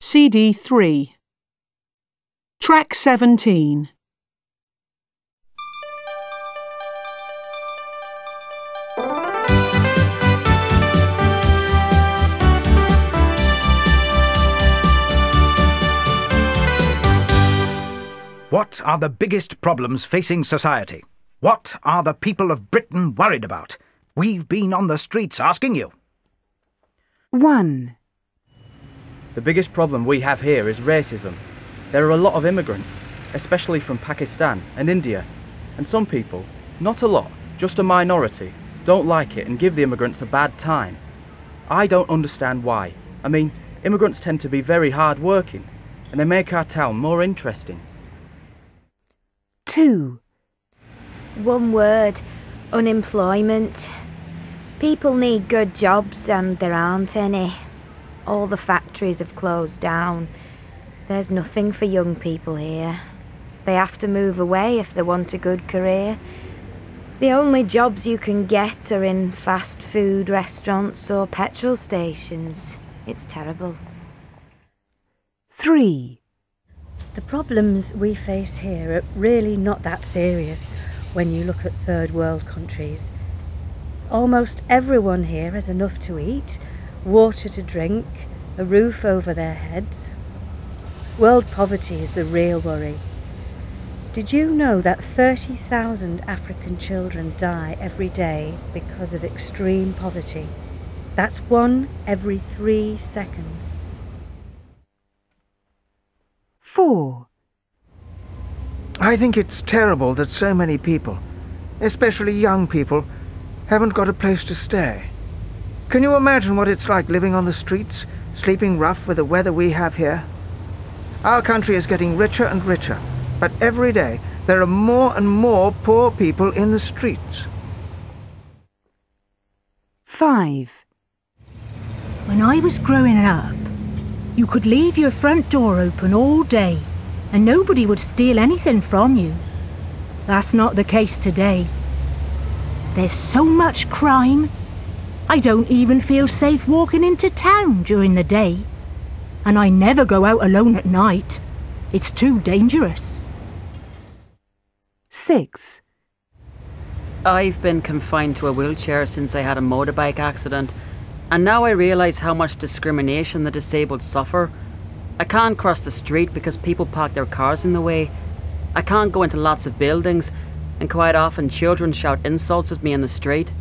CD 3. Track 17. What are the biggest problems facing society? What are the people of Britain worried about? We've been on the streets asking you. 1. The biggest problem we have here is racism. There are a lot of immigrants, especially from Pakistan and India, and some people, not a lot, just a minority, don't like it and give the immigrants a bad time. I don't understand why. I mean, immigrants tend to be very hard working, and they make our town more interesting. 2. One word: unemployment. People need good jobs and there aren't any. All the factories have closed down. There's nothing for young people here. They have to move away if they want a good career. The only jobs you can get are in fast food restaurants or petrol stations. It's terrible. 3. The problems we face here are really not that serious when you look at third world countries. Almost everyone here has enough to eat, water to drink, a roof over their heads. World poverty is the real worry. Did you know that 30,000 African children die every day because of extreme poverty? That's 1 every 3 seconds. 4. I think it's terrible that so many people, especially young people, haven't got a place to stay. Can you imagine what it's like living on the streets, sleeping rough with the weather we have here? Our country is getting richer and richer, but every day there are more and more poor people in the streets. 5. When I was growing up, you could leave your front door open all day and nobody would steal anything from you. That's not the case today. There's so much crime. I don't even feel safe walking into town during the day. And I never go out alone at night. It's too dangerous. 6. I've been confined to a wheelchair since I had a motorbike accident, and now I realise how much discrimination the disabled suffer. I can't cross the street because people park their cars in the way. I can't go into lots of buildings, and quite often children shout insults at me in the street.